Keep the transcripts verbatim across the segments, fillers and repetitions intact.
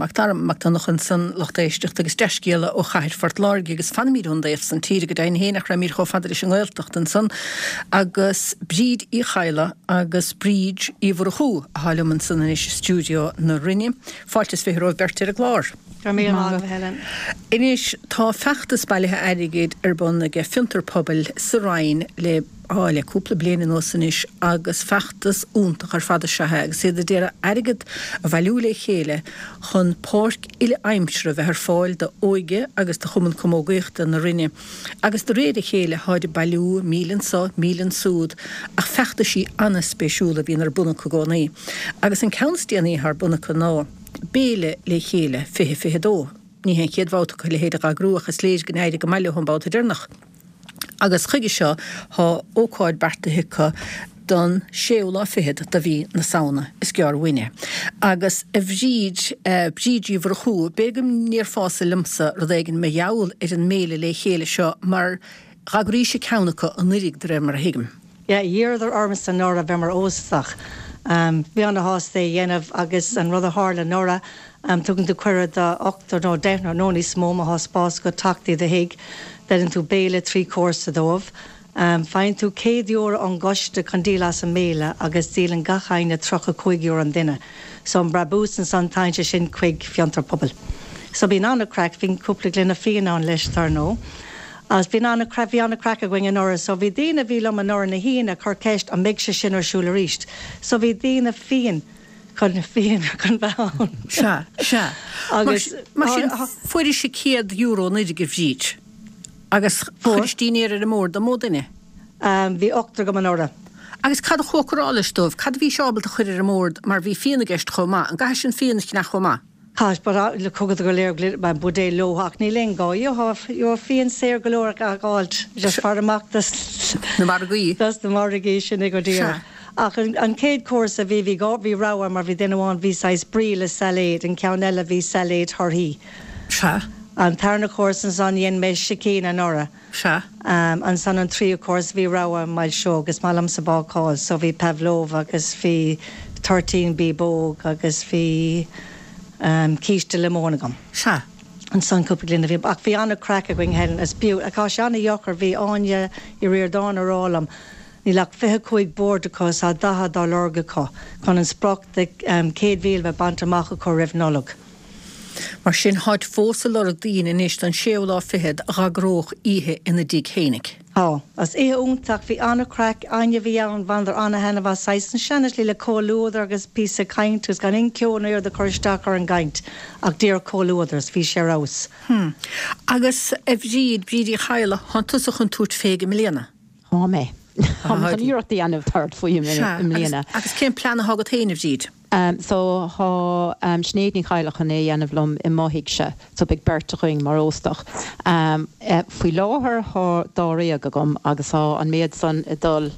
Mactar Mactanochan san lochtéisteach agus deiscéile ó chaid fort lági agus fanmíún déh san tíre go dain hénach ra mír cho fadidir sin ghilteach an san agus bríd í chaile agus bríd íhar chuú a hálumann san is stúdio na rinne. Fáiltas fé roh bertir a glár. Inis tá feachtas bailithe airigéid ar bonna ge fintarpobal sa rain le áile cúpla bliana nósanis agus feachtas úntaach ar fada sethe agus sé déire airigid a bhailú le chéile chun pórc ile aimsre bheit ar fáil de óige agus de chumann comógaíochta na rinne. Agus de réide chéile háide bailú mílan sa, mílan súd ach feachta sí anna spéisiúla bhíon ar buna go gánaí. Agus an ceanstaíanaí ar buna go ná béle le chéile fihe fihe dó. Ní hen chéad bháta go le héidir a grúach a sléis gnéide go meile chun báta dyrnach. Agus chuige seo há ócáid berta hica don séúla fihead da bhí na saona is gear winne. Agus a bhríd brídí bhar chuú, begum níor fása limsa rodéigen me jaúil ar an méle le chéile seo mar gagurí sé ceannacha an nurig de mar a hiigem. Ja, hier er armas an nóra bhemar ósach. Um, Bhí an na hásta dhéanamh agus an rud a hála nóra um, tugann tú cuire de ochtar nó deithnar nóí smó a háspás go tachtaí de hiig deann tú béle trí cósa dómh. Um, Fein tú céad euro an goiste candílas a méle agus dílan gachaine trocha chuig euro an duine. So an brabús an san tainte sin chuig fiantar pobl. So bhín anna crack hín cúpla glina fian an leis tar nó. As bhín anna crack bhí anna crack a going an orra, so bhí dína bhílam an orra na hína chu ceist a méid se sin ar siúla ríist. So bhí dína fian chun fian chun bhán. Se, se. Agus fuidir sé céad euro nidir go bhríd. Agus fuiristíine ar a mór da módaine? Bhí ochtar go an orra. Agus cad a chócarálastómh, cad bhí seábal a chuir ar a mór mar bhí fianna gist chomá, an gais sin fianna cinach chomá. Has bara le cogad go léir glir ba budé lóhaach ní lengá. Jo ha jo fian sér golóir a gáilt just far amach das na margaí. Das na margaí sin go dír. Ach an céad córs a bhí bhí gá bhí ráha mar bhí duineháin bhí sais brí le saléid an ceanella bhí saléid thorthaí. Se. An tarna córs an san dhéon méid sicín an orra. Se. Um, an san an tríú córs bhí ráha mail seo agus málam sa bácáil, so bhí Pavlova agus bhí thirteen bí bóg agus bhí Um, cíiste le mónagam. Se. An san cúpa glina bhí. Ach bhí anna crack a going headin as biú. A cá seanna jochar bhí áine i rior dána rálam. Ní lech fithe chuig bordachos a daha dá lorga có. Chun an sprach de um, céad bhíl bheith bantamach a có rih nolog. Mar sin háid fósa lorg dín in ist an séolá fihead a gagróch ihe ina dig hénig. Á, as é úntaach bhí anna crack aine bhí an vandar anna hena bh seisan seanas lí le cóúdar agus pí a caint gus gan inceúna ar de chuirteach ar an gaint ach dír cóúdars bhí sé rás. Hmm. Agus a bhríd brídí chaile hantas a chun túirt féige milliana. Há mé. An íirtaí anmh tart faoi mlíana. Agus cén plana hágad héanamh bhríd? Um, so há um, snéadní chailechan é anamh lom i maithaigh se, so big bertachuing mar óstach. Um, uh, Fuoi láthair há dá réag agam agus há an méad san i dul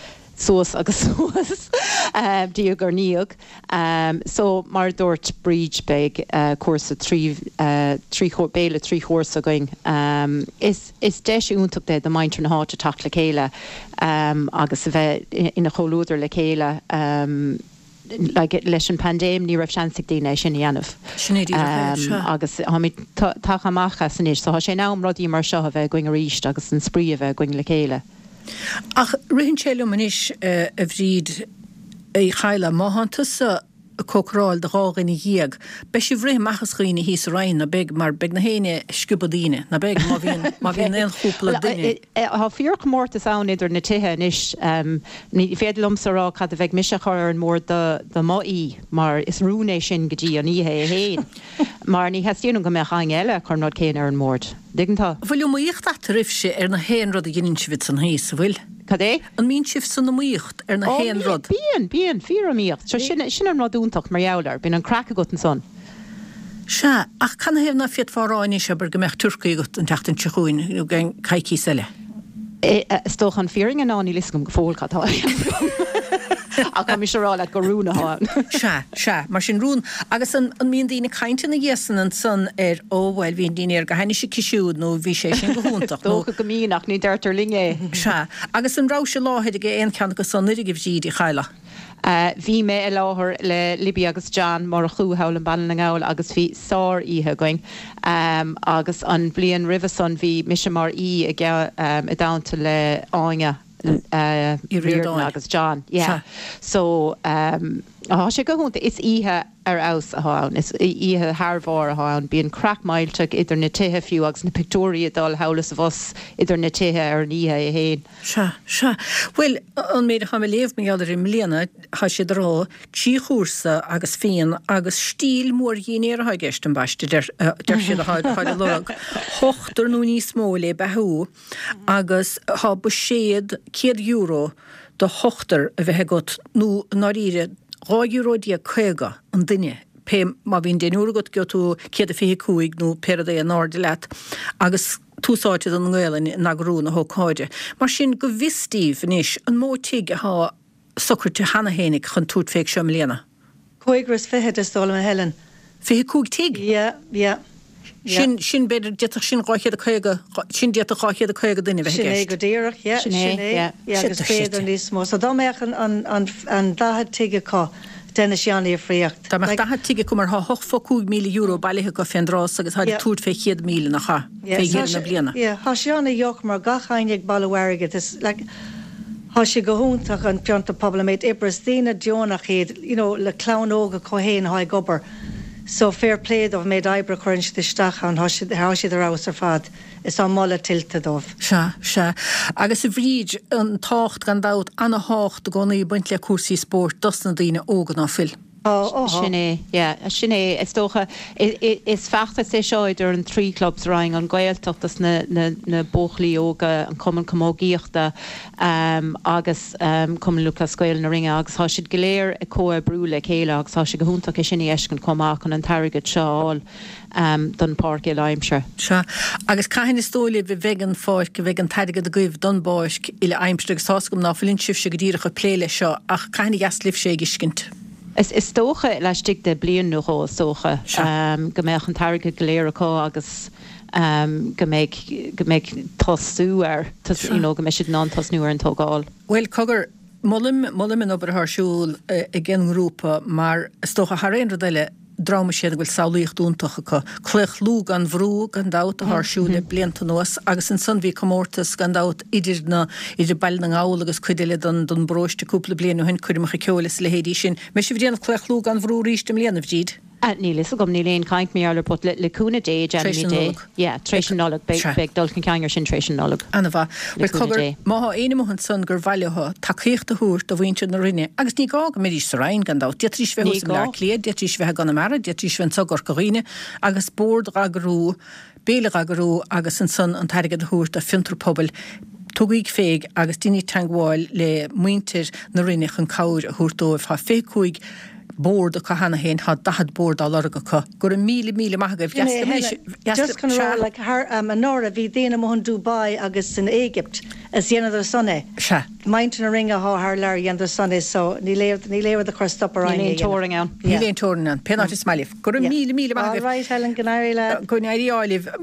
suas agus suas uh, díogar níog. Um, so mar dúirt bríd beag uh, cuasa trí uh, trí béle trí chósa going. Um, is is deis úntaach de de maintar na háte tach le chéile um, agus a bheith ina choúidir le chéile um, like leis an pandéim ní raibh seansig daine sin dhéanamh. Um, agus ha mí take amachcha san is, so há sé nám rodí mar seo a bheith going a ríist agus an sprí a bheith going le chéile. Ach rihin séile manis uh, a bhríd é chaile máhantas a cócráil de gágan i dhéag. Be si bhré machchas chuoine híos rain na beg mar beg na héine scubadíine, na beg má bhíon má bhíon éon chúpla duine. Tá fíorch mórtas ann idir na tithe inis um, ní féadlumsa rá cad a bheith mise chuir an mór de maí mar is rúnééis sin go dtí an ihe a héin. Mar ní heastíanú go meach an eile chu nód céin ar an mór. Digantá? Bhfuil muíocht a rifse ar na héan rud a ginn sibit san híos, bhfuil? Cadé? An mín sif san na muíocht ar na héan rud. Bíon, bíon, fíor míocht. So sin an radúntaach mar joular, bín an crack a gut an son. Se, ach can hef na fiat fáráinní se bar go meach turcaí gut an teachtain tchúin, nó gan caiicí selle? Stoch an fíring an áí liscum go fóil catá. A go mi se rá le go rúna háin. Se, se, mar sin rún. Agus an míon dína cainte na ghéasan an san ar óhhail bhíon díine ar go haine sé cisiúd nó bhí sé sin go húntaach. Dócha go míach ní deirtar lingé. Se, agus an rá se láhead a éon ceanna go san nuige bhríd i chaile. Bhí mé i láthair le Libby agus John mar a chuúthail an bailna ngáil agus bhí sár ihe going. Um, agus an blion riveson bhí mis mar í a gce um, i dáanta le áinge uh, Riordan agus John. Yeah. Sure. So um, á sé go húnta is ihe ar aus a háin, is ihe Harvár a háin, bíon crack mailteach idir na tithe fiú agus na pictória dal hálas a bhos idir na tithe ar an ihe a héin. Se, se. Well, an méid ha me léh me gallar im léna ha sé rá tí chúrsa agus féin agus stíl mór dhénéar ha gist an baiste der siad a háid lorag. Hochtar nú ní smóla behu agus ha bu séad céad euro do hochtar a bheit got nú naríre rá euro dia chuga an duine pe ma bhín den úr got go tú céad a fé cúig nó per é an náde leat agus túsáid an ggéilen na grúna ho cáide. Mar sin go bhistíh níis an mótig ha socrte hanna hénig chun túd féic sem léna. Coigras fihead is dóla me Helen. Fé cúig tig? Yeah, yeah. Sin sin beidir deach sin ráichead a chuige sin deach ráichead a chuige duine bheith Sinné go ddíireach, yeah, sinné, yeah, agus féidir níos mó. So dá meach an an an dahad tige cá Dennis Janni a fríocht. Tá meach dahad tige cum ar ha hoch fo cúig míle euro bailithe go fendrás agus háid túd fé chéad míle nach cha fé chéad na bliana. Yeah, ha Janni joch mar gachainig balwarige is like ha sé go húntaach an pianta poblaméid Ibrastína Jonach héad, you know, le clown óga cohéin ha gobar. So fair play of made Ibra crunch the stach an how she the rouse or fad is on molla tilted of. Sha, sha. Agus a bhríd an tácht gan dat an a hácht gona í buint le cuasaí sport dus na daoine ógan á fil. Oh, oh, Sinné, yeah, sinné is tócha is feachta sé seo idir an trí clubs raing an gailteachtas na na na bóchlaí óga an cuman comógíochta um, agus um, cuman luca scoil na ringe agus há siad goléir i cóa brúla chéile agus há si go húntaach é sinné eiscin comach an an tarigad seáil um, don Park i Leimshire. Se, agus caiin is tóla bhí vegan fáid go bheith an tarigad a goibh don báisc ile aimstre agus sáscom ná fillin sif se go dtíreach a pléile seo ach caiin gas lif sé giscint. Is is tócha le stig de blion nó rá sócha um, go méid an tarigad goléir aá agus um, go méid go méid tosú ar tos, you know, go méid siad ná tosnúar an tógáil. Well, cogur mollim mollim in ober harsúl uh, i gin grúpa mar stocha har ein rodile drama sé bhfuil saolaíocht úntacha go chluch lú gan bhrú gan dat a thsúla blianta nuas agus an san bhí commórtas gan dat idir na idir bail na ngáil agus cuidiile don don bróiste cúpla blianú hin chuidirach ceolalas le héadí sin me sé bhríanamh chluch lú gan bhrú rístem léanamh díd. Níl is gom níléon caiint mé ar pot le cúna dé January dé. Yeah, tréis nolog big big dulcin ceangar sin tréis nolog. Anna bha. Well cogur má éine mo han son gur bhaileo takeíocht a húirt a bhainte na rinne agus ní gá go méidir sarain gan dat detrís bheith hús le léad detrís bheith gan mar detrís bheith sogur goghine agus bord ragrú béle ragrú agus an son an tarigad húirt a fintrapobal tugaigh féig agus duine tangháil le muintir na rinne chun cáir a húirtóibh ha fé cúig board a hanna hen had dahad board all orga ka gur míle míle magah just kind of like her um Nora vi dena mohon Dubai agus in Egypt as yen of the sunne sha mind na ringa ha her lar yen the sunne so ni le ni le the crust up around ni touring on ni le touring on penalty smiley gur míle míle magah right Helen Ganarila gon I olive